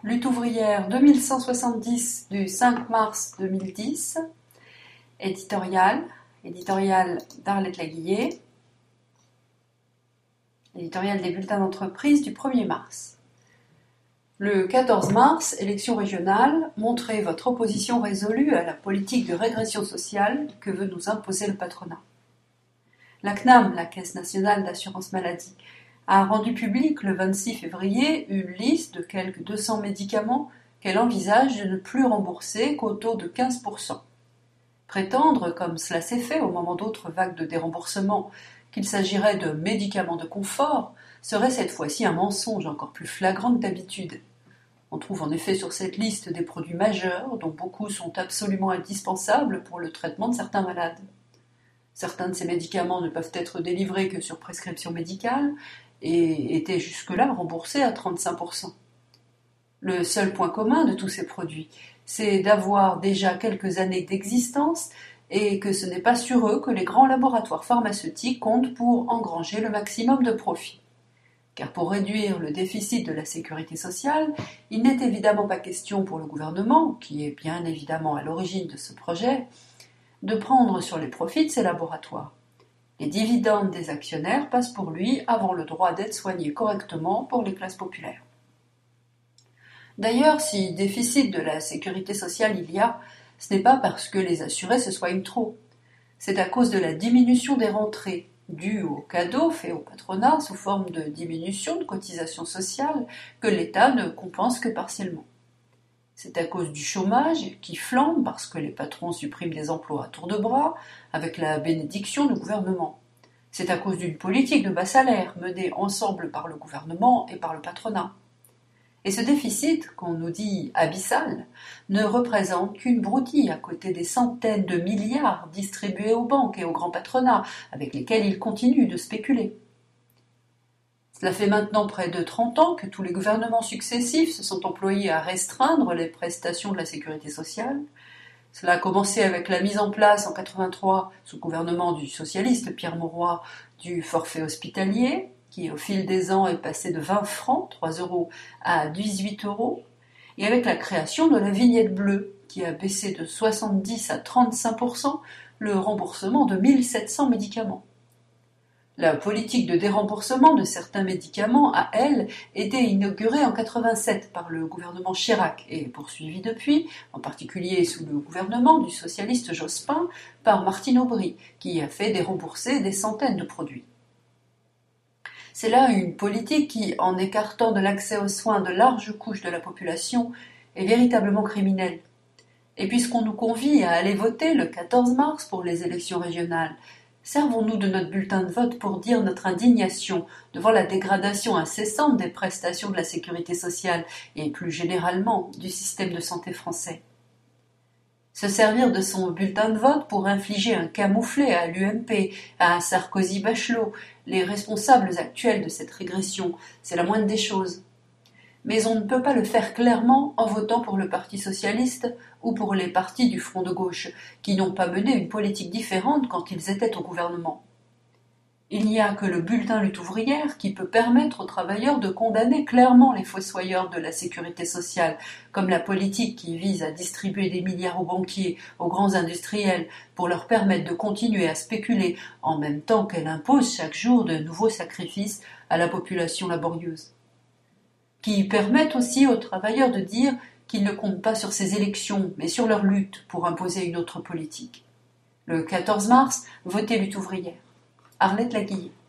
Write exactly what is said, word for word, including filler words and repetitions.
Lutte ouvrière deux mille cent soixante-dix du cinq mars deux mille dix, éditorial, éditorial d'Arlette Laguiller, éditorial des bulletins d'entreprise du premier mars. Le quatorze mars, élection régionale, montrez votre opposition résolue à la politique de régression sociale que veut nous imposer le patronat. La C N A M, la Caisse nationale d'assurance maladie, a rendu public le vingt-six février une liste de quelques deux cents médicaments qu'elle envisage de ne plus rembourser qu'au taux de quinze pour cent. Prétendre, comme cela s'est fait au moment d'autres vagues de déremboursement, qu'il s'agirait de médicaments de confort serait cette fois-ci un mensonge encore plus flagrant que d'habitude. On trouve en effet sur cette liste des produits majeurs dont beaucoup sont absolument indispensables pour le traitement de certains malades. Certains de ces médicaments ne peuvent être délivrés que sur prescription médicale et étaient jusque-là remboursés à trente-cinq pour cent. Le seul point commun de tous ces produits, c'est d'avoir déjà quelques années d'existence et que ce n'est pas sur eux que les grands laboratoires pharmaceutiques comptent pour engranger le maximum de profit. Car pour réduire le déficit de la sécurité sociale, il n'est évidemment pas question pour le gouvernement, qui est bien évidemment à l'origine de ce projet, de prendre sur les profits de ces laboratoires. Les dividendes des actionnaires passent pour lui avant le droit d'être soigné correctement pour les classes populaires. D'ailleurs, si déficit de la sécurité sociale il y a, ce n'est pas parce que les assurés se soignent trop. C'est à cause de la diminution des rentrées, due aux cadeaux faits au patronat sous forme de diminution de cotisations sociales que l'État ne compense que partiellement. C'est à cause du chômage qui flambe parce que les patrons suppriment des emplois à tour de bras avec la bénédiction du gouvernement. C'est à cause d'une politique de bas salaire menée ensemble par le gouvernement et par le patronat. Et ce déficit, qu'on nous dit abyssal, ne représente qu'une broutille à côté des centaines de milliards distribués aux banques et au grand patronat avec lesquels ils continuent de spéculer. Cela fait maintenant près de trente ans que tous les gouvernements successifs se sont employés à restreindre les prestations de la sécurité sociale. Cela a commencé avec la mise en place en quatre-vingt-trois, sous le gouvernement du socialiste Pierre Mauroy, du forfait hospitalier, qui au fil des ans est passé de vingt francs, trois euros, à dix-huit euros, et avec la création de la vignette bleue, qui a baissé de soixante-dix à trente-cinq pour cent le remboursement de mille sept cents médicaments. La politique de déremboursement de certains médicaments a, elle, été inaugurée en quatre-vingt-sept par le gouvernement Chirac et poursuivie depuis, en particulier sous le gouvernement du socialiste Jospin, par Martine Aubry, qui a fait dérembourser des centaines de produits. C'est là une politique qui, en écartant de l'accès aux soins de larges couches de la population, est véritablement criminelle. Et puisqu'on nous convie à aller voter le quatorze mars pour les élections régionales, servons-nous de notre bulletin de vote pour dire notre indignation devant la dégradation incessante des prestations de la sécurité sociale et plus généralement du système de santé français. Se servir de son bulletin de vote pour infliger un camouflet à l'U M P, à Sarkozy-Bachelot, les responsables actuels de cette régression, c'est la moindre des choses. Mais on ne peut pas le faire clairement en votant pour le Parti socialiste ou pour les partis du Front de gauche, qui n'ont pas mené une politique différente quand ils étaient au gouvernement. Il n'y a que le bulletin lutte ouvrière qui peut permettre aux travailleurs de condamner clairement les fossoyeurs de la sécurité sociale, comme la politique qui vise à distribuer des milliards aux banquiers, aux grands industriels, pour leur permettre de continuer à spéculer en même temps qu'elle impose chaque jour de nouveaux sacrifices à la population laborieuse. Qui permettent aussi aux travailleurs de dire qu'ils ne comptent pas sur ces élections, mais sur leur lutte pour imposer une autre politique. Le quatorze mars, votez lutte ouvrière. Arlette Laguiller.